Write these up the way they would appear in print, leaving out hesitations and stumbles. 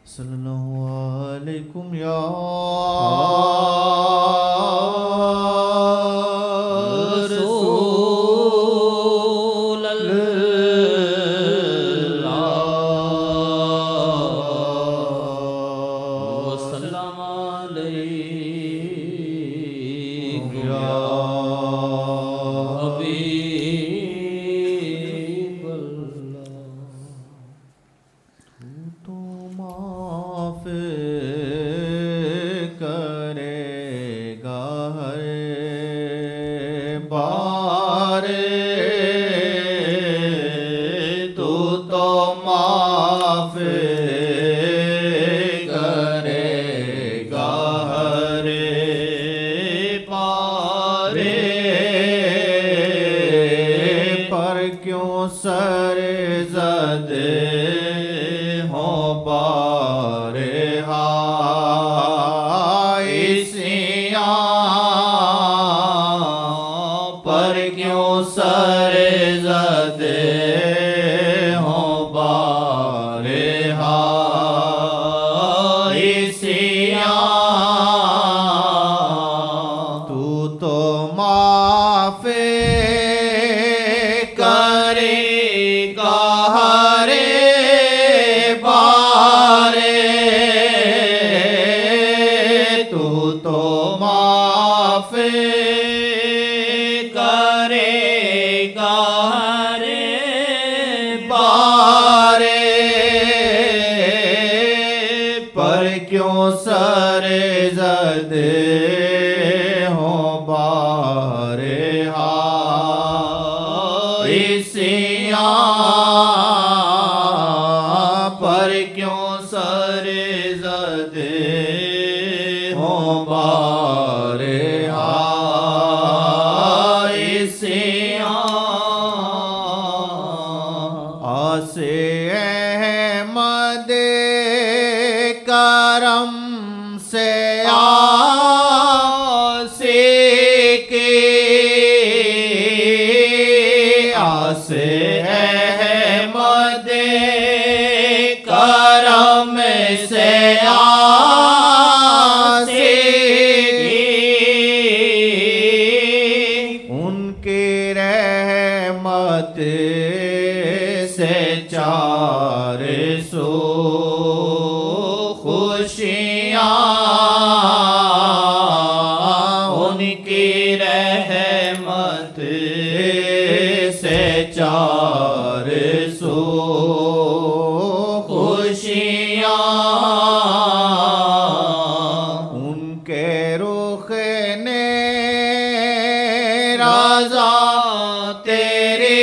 सल्लल्लाहु अलैकुम या रसूल अल्लाह वसल्लम अलैकुम या हबीब अल्लाह। करेगा हर बारे तू तो माफ करेगा हर पारे पर क्यों सर ज़दे हो बारे पर क्यों सर ज़दे हो बारे तू तो माफ करेगा हरे बारे तू तो माफ करेगा हरे बारे पर क्यों सर ज़दे हो बारे पर क्यों सर ज़दे हो बारे आसे अहमद करम से आसे के आसे अहमद करम से आसे उनके रहमत से चार सो खुशियाँ उनकी रहमत से चार सो खुशियाँ उनके रुख ने राजा तेरे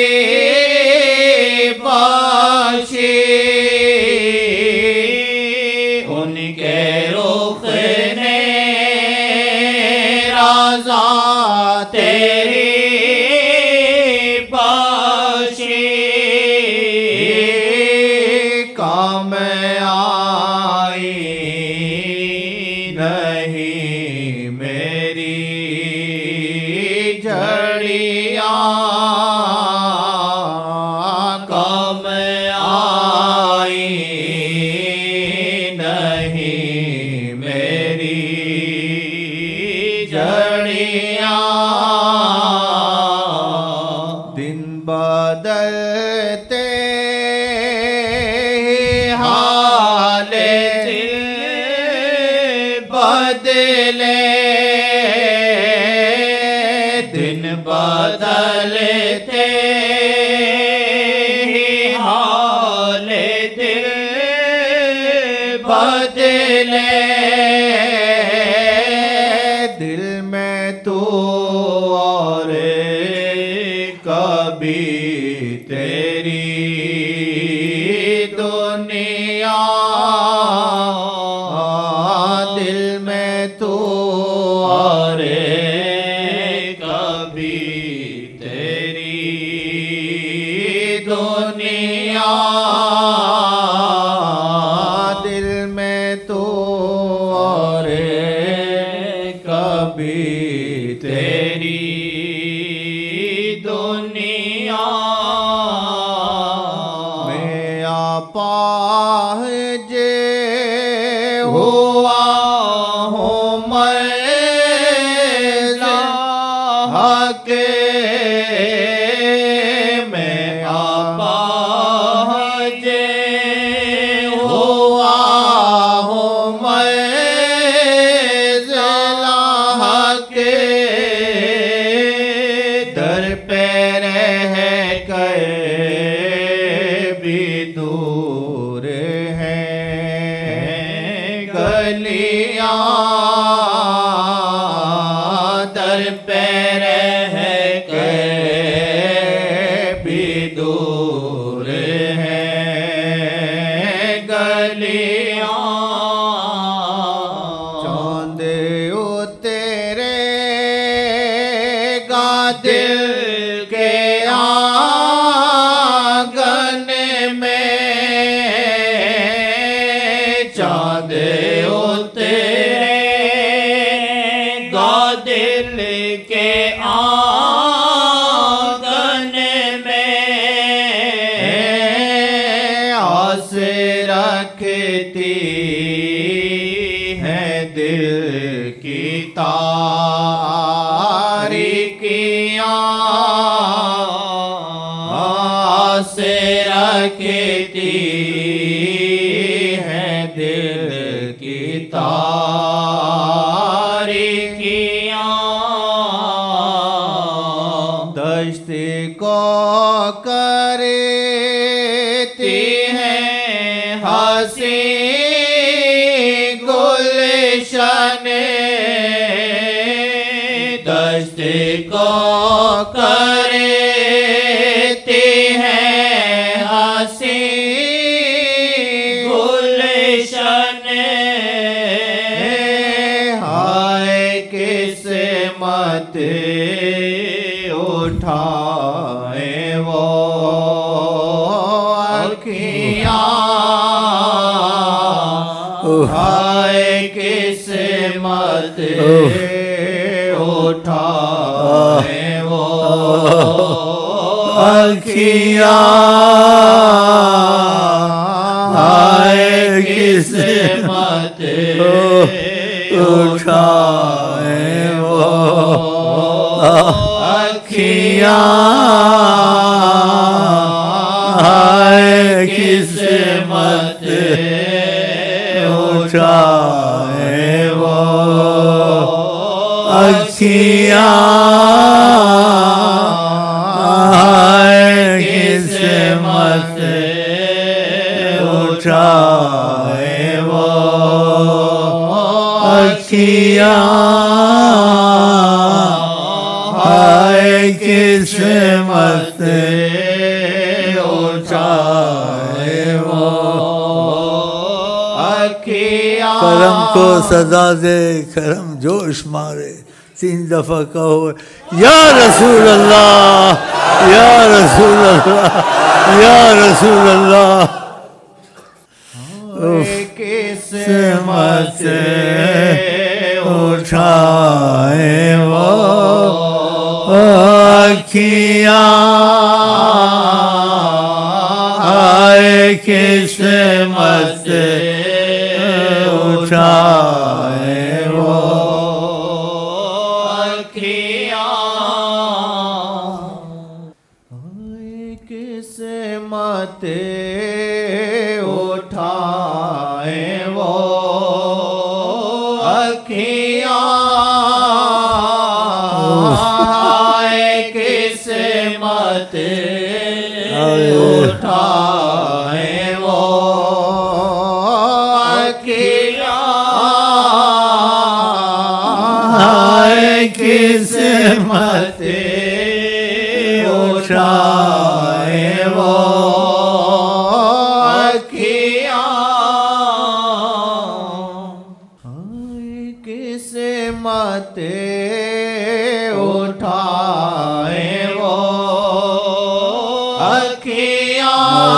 बाशी उनके रुख ने राजा तेरी बाशी काम आई नहीं मेरी झड़ियाँ काम आई नहीं मेरी झड़ियाँ दिन बदलते हाल बदले दिन बदलते हाल दिल बदले दिल में तू और कभी तेरी दुनिया दिल में तू और कभी तेरी दुनिया दिल में तू और कभी तेरी दुनिया में पाह जे हुआ हूँ मैला के मैं अपाहिजे हुआ हूँ मैला के दर पे रह कर भी दूर है गलियां दर पे रह कर भी दूर है गलियां चांद उतरेगा दिल के आंगन में चांद उतरेगा दिल के आंगन में आस रखती है दिल की तारीकियां आस रखती है दिल की तारीकियां दश्त को करती हैं हंसी गुलशन दश्त को करती हैं हंसी गुलशन हाय किस्मत उठाए वो अखियां हाय किस्मत उठाए वो अखियां हाय किस्मत उठाए वो अखियां हाय किस्मत उठाए वो अखियां हाय किस्मत उठाए वो अखियां हाय किस्मत उठाए वो अखियां करम को सदा दे करम जोश मारे 3 दफा कहो या रसूल अल्लाह या रसूल अल्लाह या रसूल अल्लाह किस्मत उठाए वो अखियां हाय किस्मत उठाए वो अखियां हाय किस्मत उठाए वो अखियां हाय किस्मत उठाए वो अखियां हाय किस्मत उठाए वो अखियां हाय किस्मत उठाए वो अखियां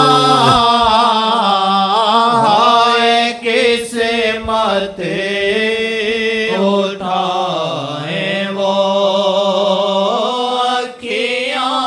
हाय किस्मत उठाए वो अखियां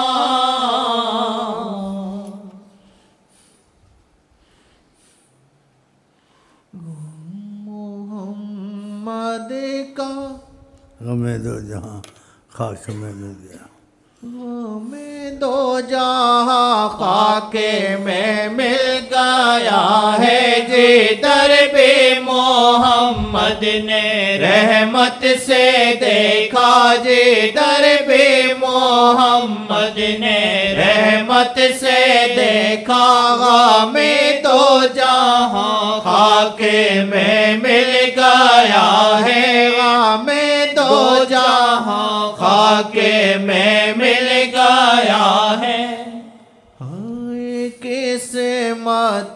देखा गमे दो जहाँ खाक में मिल गया। में दो जहाँ खाके में मिल गया है जिधर भी मोहम्मद ने रहमत से देखा, जिधर भी मोहम्मद ने रहमत से देखा। में दो जहाँ खाके में मिल गया है, में दो जहाँ खाके में मिल गया है। हाय किस्मत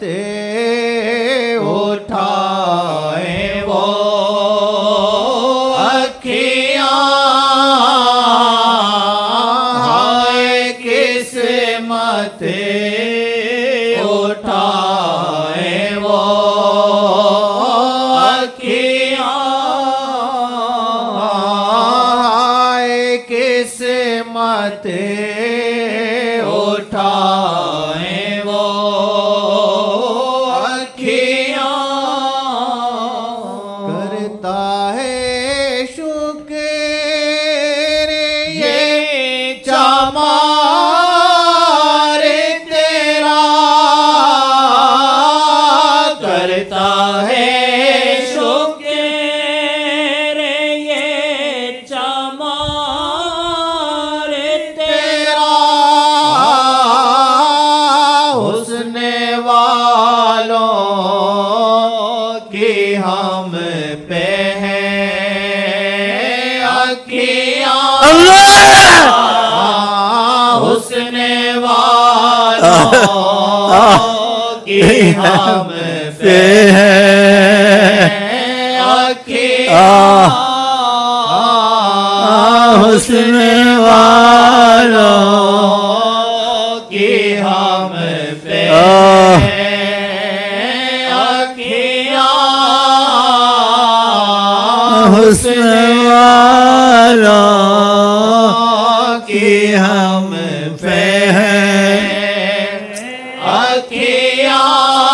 उठाए वो अखियाँ, हाय किस्मत उठाए वो अखियाँ, हाय किस्मत उठाए वो अखियाँ। करता है शुक्र ये चमार तेरा, करता है शुक्र ये चमार तेरा। हुस्ने वालों की हम पे है अखियाँ, हुस्ने वालों की हम पे है अखियाँ। हुस्न वालों की हम पे अखियाँ, हुस्न वालों की हम पे है अखियाँ।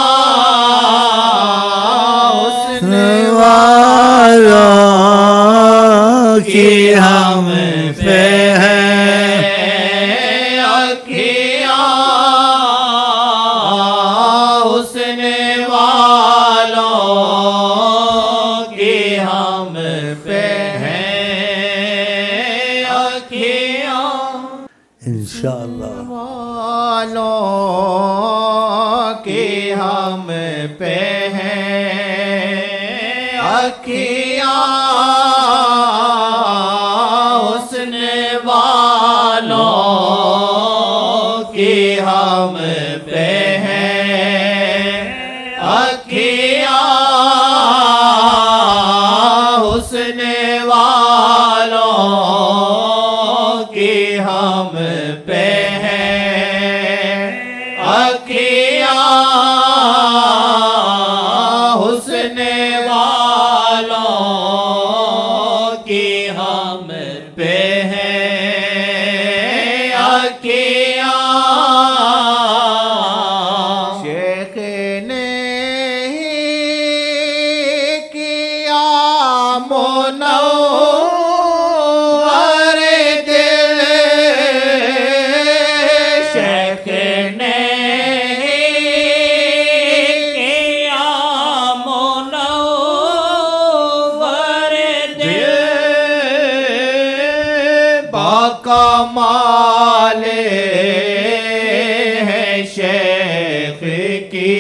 हुस्न वालों की हम पे है अखियाँ, हुस्ने वालों की हम पे हैं अखियाँ। इंशाअल्लाह वालों की हम पे हैं अखियाँ, हुस्ने वालों की हम पे हैं अखियाँ, हुस्ने वालों की हम पे हैं अखियाँ, हुस्ने वालों की हम पे हैं अखियाँ। शेख ने ही किया मुनव्वर दिल, शेख ने किया मुनव्वर दिल। बाकमाले है शेख की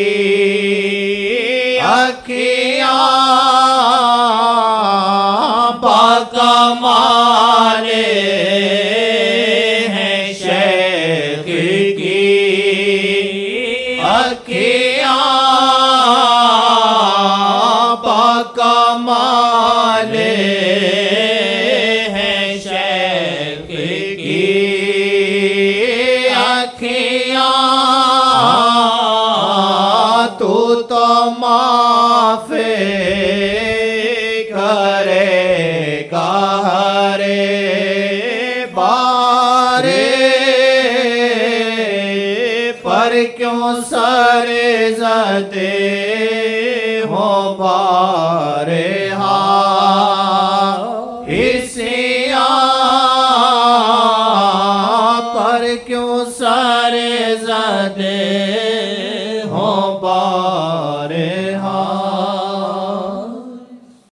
अखियाँ, बाकमाले हैं शेख की अखियाँ, बाकमाले हैं शेख की अखियाँ। तू तो माफ़ी करेगा हरे बारे, पर क्यों सरे ज़दे हो बारे हाथ। इसिया पर क्यों सारे ज़ादे हो बार